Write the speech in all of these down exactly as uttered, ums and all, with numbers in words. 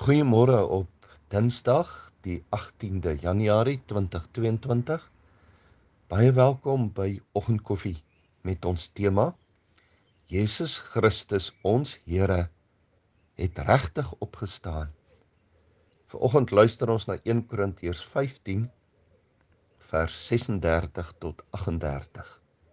Goeiemôre op Dinsdag, die agtiende Januarie twintig tweeëntwintig. Baie welkom by Oggendkoffie met ons tema Jesus Christus ons Here het regtig opgestaan. Vanoggend luister ons na een Korintiërs vyftien vers ses en dertig tot agt en dertig.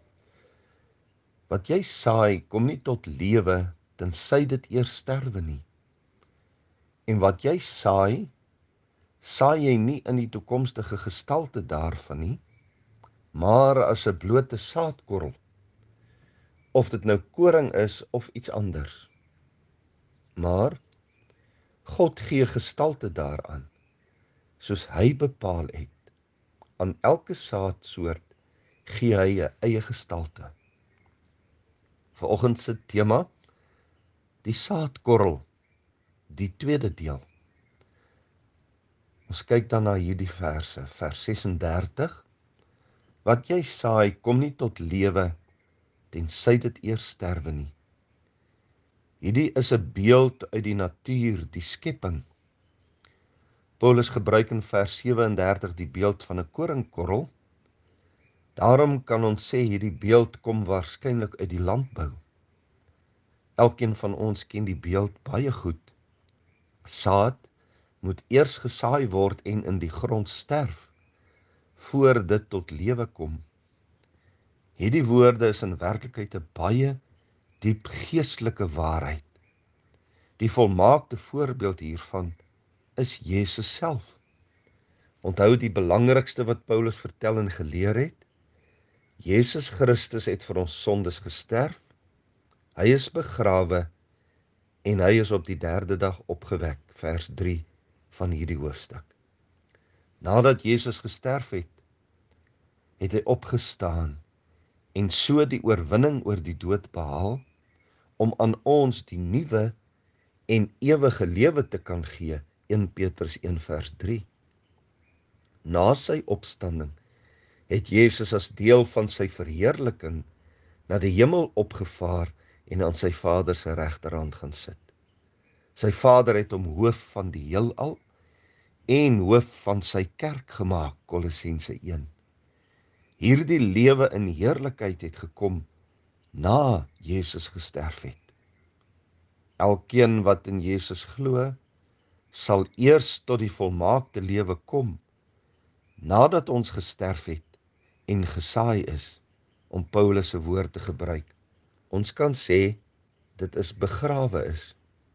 Wat jy saai, kom nie tot lewe tensy dit eers sterwe nie. En wat jy saai, saai jy nie in die toekomstige gestalte daarvan nie, maar as 'n blote saadkorrel, of dit nou koring is of iets anders. Maar God gee gestalte daaraan, soos hy bepaal het. Aan elke saadsoort gee hy 'n eie gestalte. Vanoggend se tema, die saadkorrel, die tweede deel. Ons kyk dan na hierdie verse, vers ses en dertig. Wat jy saai, kom nie tot lewe tensy dit eers sterwe nie. Hierdie is 'n beeld uit die natuur, die skepping. Paulus gebruik in vers sewe en dertig die beeld van 'n koringkorrel. Daarom kan ons sê hierdie beeld kom waarskynlik uit die landbou. Elkeen van ons ken die beeld baie goed. Saad moet eers gesaai word en in die grond sterf, voor dit tot lewe kom. Hierdie woorde is in werklikheid 'n baie diep geestelike waarheid. Die volmaakte voorbeeld hiervan is Jesus self. Onthou die belangrikste wat Paulus vertel en geleer het? Jesus Christus het vir ons sondes gesterf, hy is begrawe en hy is op die derde dag opgewek, vers drie van hierdie hoofstuk. Nadat Jesus gesterf het, het hy opgestaan en so die oorwinning oor die dood behaal, om aan ons die nuwe en ewige lewe te kan gee, een Petrus een vers drie. Na sy opstanding het Jesus as deel van sy verheerliking na die hemel opgevaar en aan sy Vader se regterhand gaan sit. Sy Vader het hom hoof van die heelal en hoof van sy kerk gemaak, Kolossense een. Hierdie lewe in heerlikheid het gekom na Jesus gesterf het. Elkeen wat in Jesus glo, sal eers tot die volmaakte lewe kom, nadat ons gesterf het en gesaai is, om Paulus se woord te gebruik. Ons kan sê, dit is begrawe is.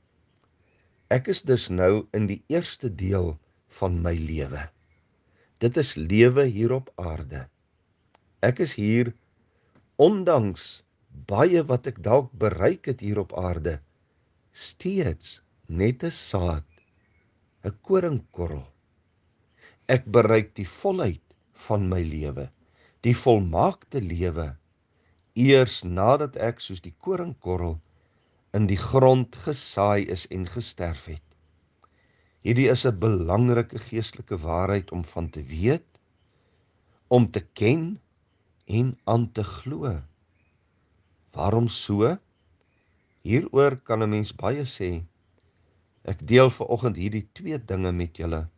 Ek is dus nou in die eerste deel van my lewe. Dit is lewe hier op aarde. Ek is hier, ondanks baie wat ek dalk bereik het hier op aarde, steeds net 'n saad, 'n koringkorrel. Ek bereik die volheid van my lewe, die volmaakte lewe, eers nadat ek soos die koringkorrel in die grond gesaai is en gesterf het. Hierdie is 'n belangrike geestelike waarheid om van te weet, om te ken en aan te glo. Waarom so? Hieroor kan 'n mens baie sê. Ek deel vanoggend hierdie twee dinge met julle.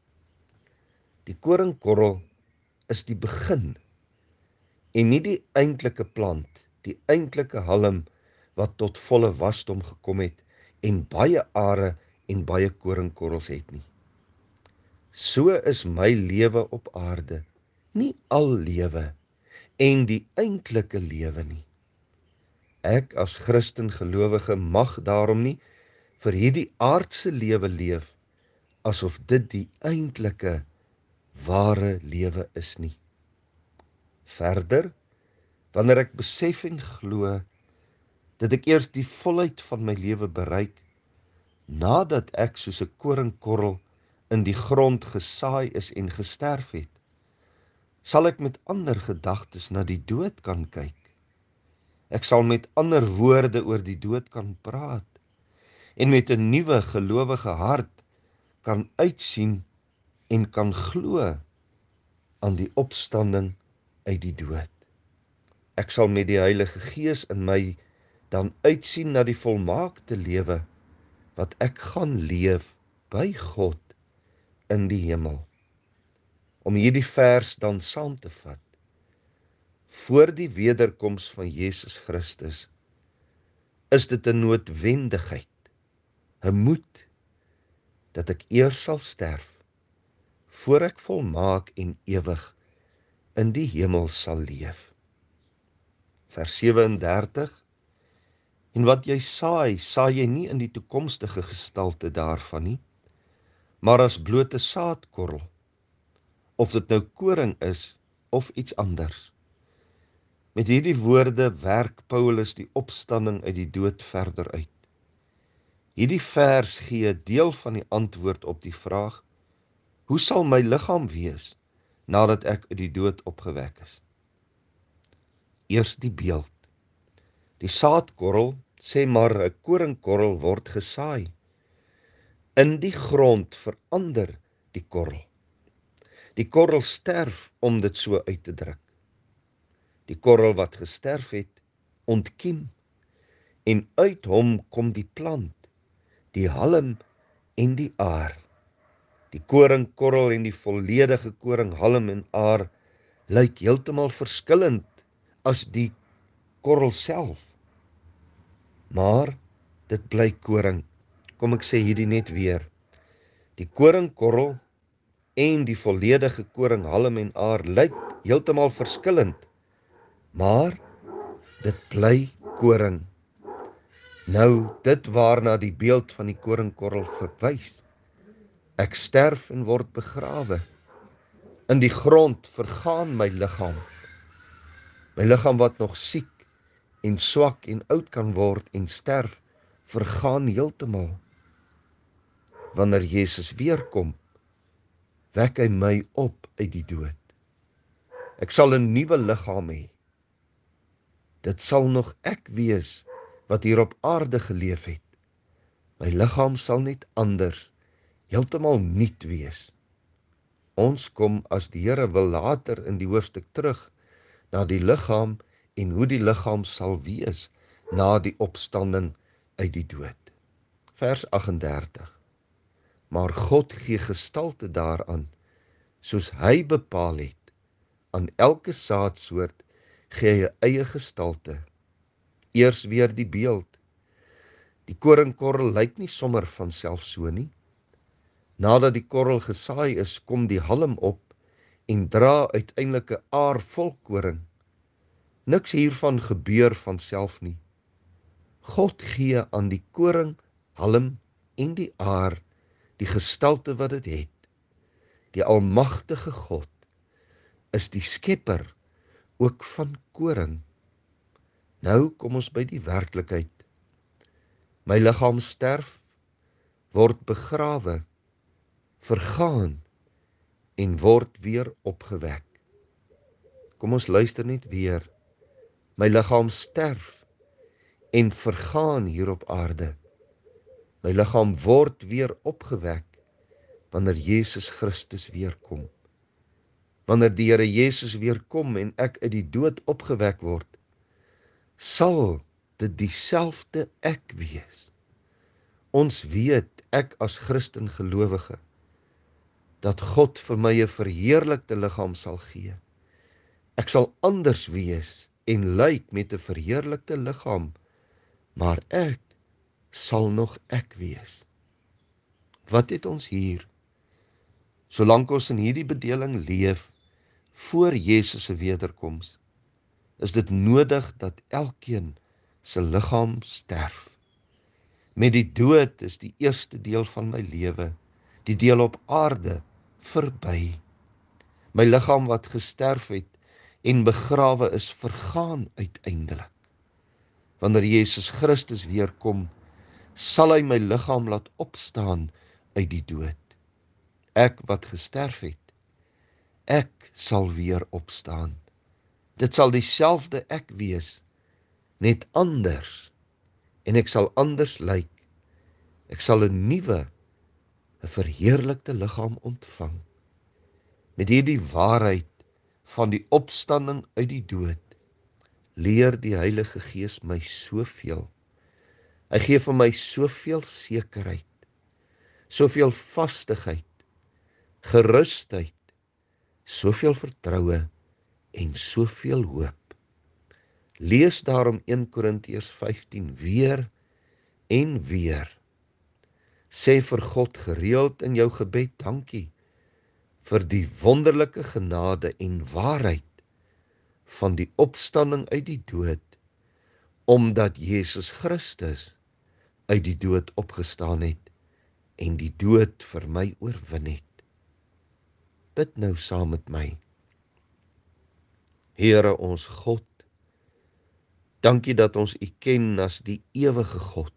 Die koringkorrel is die begin en nie die eintlike plant, die eintlike halm wat tot volle wasdom gekom het en baie are en baie koringkorrels het nie. So is my lewe op aarde nie al lewe en die eintlike lewe nie. Ek as Christen gelowige mag daarom nie vir hierdie aardse lewe leef asof dit die eintlike ware lewe is nie. Verder, wanneer ek besef en glo dat ek eers die volheid van my lewe bereik, nadat ek soos 'n koringkorrel in die grond gesaai is en gesterf het, sal ek met ander gedagtes na die dood kan kyk. Ek sal met ander woorde oor die dood kan praat en met 'n nuwe gelowige hart kan uitsien en kan glo aan die opstanding uit die dood. Ek sal met die Heilige Gees in my dan uitsien na die volmaakte lewe wat ek gaan leef by God in die hemel. Om hierdie vers dan saam te vat, voor die wederkoms van Jesus Christus, is dit 'n noodwendigheid, 'n moed, dat ek eers sal sterf, voor ek volmaak en ewig in die hemel sal leef. Vers sewe en dertig, en wat jy saai, saai jy nie in die toekomstige gestalte daarvan nie, maar as blote saadkorrel, of dit nou koring is, of iets anders. Met hierdie woorde werk Paulus die opstanding uit die dood verder uit. Hierdie vers gee 'n deel van die antwoord op die vraag, hoe sal my liggaam wees, nadat ek uit die dood opgewek is? Eers die beeld. Die saadkorrel, sê maar 'n koringkorrel word gesaai. In die grond verander die korrel. Die korrel sterf, om dit so uit te druk. Die korrel wat gesterf het, ontkiem, en uit hom kom die plant, die halm en die aar. Die koringkorrel en die volledige koringhalm en aar lyk heeltemal verskillend as die korrel self. Maar dit bly koring. Kom ek sê hierdie net weer. Die koringkorrel en die volledige koringhalm en aar lyk heeltemal verskillend, maar dit bly koring. Nou, dit waarna die beeld van die koringkorrel verwys. Ek sterf en word begrawe. In die grond vergaan my liggaam. My liggaam wat nog siek en swak en oud kan word en sterf, vergaan heeltemal. Wanneer Jesus weerkom, wek hy my op uit die dood. Ek sal 'n nuwe liggaam hê. Dit sal nog ek wees wat hier op aarde geleef het. My liggaam sal net anders, heeltemal nuut wees. Ons kom, as die Here wil, later in die hoofstuk terug na die liggaam en hoe die liggaam sal wees na die opstanding uit die dood. Vers agt en dertig. Maar God gee gestalte daaraan, soos hy bepaal het. Aan elke saadsoort gee hy 'n eie gestalte. Eers weer die beeld. Die koringkorrel lyk nie sommer van self so nie. Nadat die korrel gesaai is, kom die halm op en dra uiteindelik 'n aar vol koring. Niks hiervan gebeur van self nie. God gee aan die koring, halm en die aar die gestalte wat dit het. Die almagtige God is die skepper ook van koring. Nou kom ons by die werklikheid. My liggaam sterf, word begrawe, vergaan en word weer opgewek. Kom ons luister net weer. My liggaam sterf en vergaan hier op aarde. My liggaam word weer opgewek wanneer Jesus Christus weer kom. Wanneer die Here Jesus weer kom en ek uit die dood opgewek word, sal dit dieselfde ek wees. Ons weet, ek as Christen gelowige, dat God vir my 'n verheerlikte liggaam sal gee. Ek sal anders wees en lyk met 'n verheerlikte liggaam, maar ek sal nog ek wees. Wat het ons hier? Solank ons in hierdie bedeling leef, voor Jesus se wederkoms, is dit nodig dat elkeen se liggaam sterf. Met die dood is die eerste deel van my lewe, die deel op aarde, verby. My liggaam wat gesterf het en begrawe is, vergaan uiteindelik. Wanneer Jesus Christus weer kom, sal hy my liggaam laat opstaan uit die dood. Ek wat gesterf het, ek sal weer opstaan. Dit sal dieselfde ek wees, net anders, en ek sal anders lyk. Ek sal 'n nuwe, 'n verheerlikte liggaam ontvang. Met hierdie waarheid van die opstanding uit die dood, leer die Heilige Gees my soveel. Hy gee vir my soveel sekerheid, soveel vastigheid, gerusheid, soveel vertroue en soveel hoop. Lees daarom een Korintiërs vyftien weer en weer. Sê vir God gereeld in jou gebed dankie vir die wonderlike genade en waarheid van die opstanding uit die dood, omdat Jesus Christus uit die dood opgestaan het en die dood vir my oorwin het. Bid nou saam met my. Here ons God, dankie dat ons U ken as die ewige God.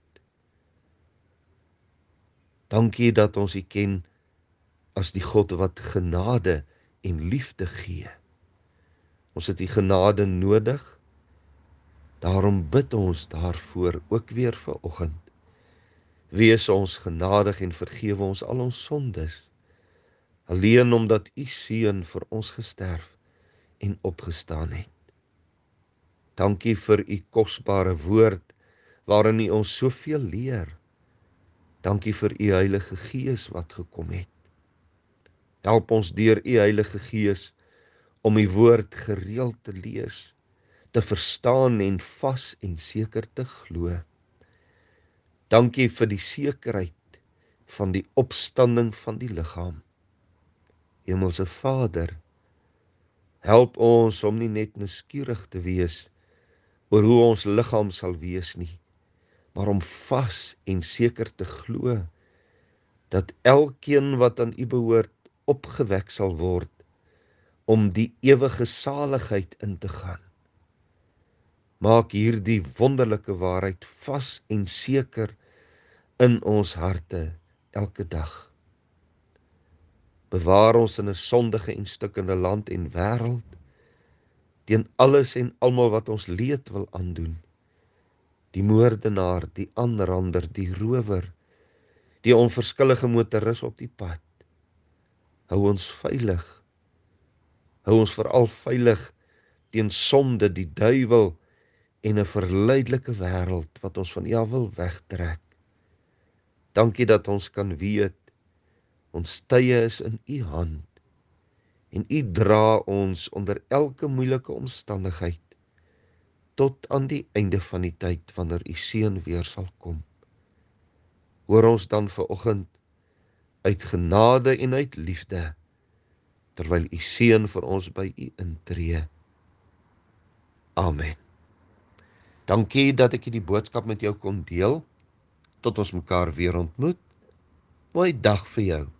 Dankie dat ons U ken as die God wat genade en liefde gee. Ons het U genade nodig, daarom bid ons daarvoor ook weer vanoggend. Wees ons genadig en vergewe ons al ons sondes, alleen omdat U Seun vir ons gesterf en opgestaan het. Dankie vir U kosbare woord, waarin U ons soveel leer. Dankie vir U Heilige Gees wat gekom het. Help ons deur U Heilige Gees om U woord gereeld te lees, te verstaan en vas en seker te glo. Dankie vir die sekerheid van die opstanding van die liggaam. Hemelse Vader, help ons om nie net nuuskierig te wees oor hoe ons liggaam sal wees nie, maar om vas en seker te glo dat elkeen wat aan U behoort opgewek sal word om die ewige saligheid in te gaan. Maak hierdie wonderlike waarheid vas en seker in ons harte elke dag. Bewaar ons in 'n sondige en stikkende land en wêreld teen alles en almal wat ons leed wil aandoen. Die moordenaar, die aanrander, die rower, die onverskillige motoris op die pad. Hou ons veilig. Hou ons veral veilig teen sonde, die duiwel en 'n verleidelike wêreld wat ons van U af wil wegtrek. Dankie dat ons kan weet, ons tye is in U hand en U dra ons onder elke moeilike omstandigheid tot aan die einde van die tyd wanneer U Seun weer sal kom. Hoor ons dan vanoggend uit genade en uit liefde, terwyl U Seun vir ons by U intree. Amen. Dankie dat ek hierdie boodskap met jou kon deel. Tot ons mekaar weer ontmoet. Mooi dag vir jou.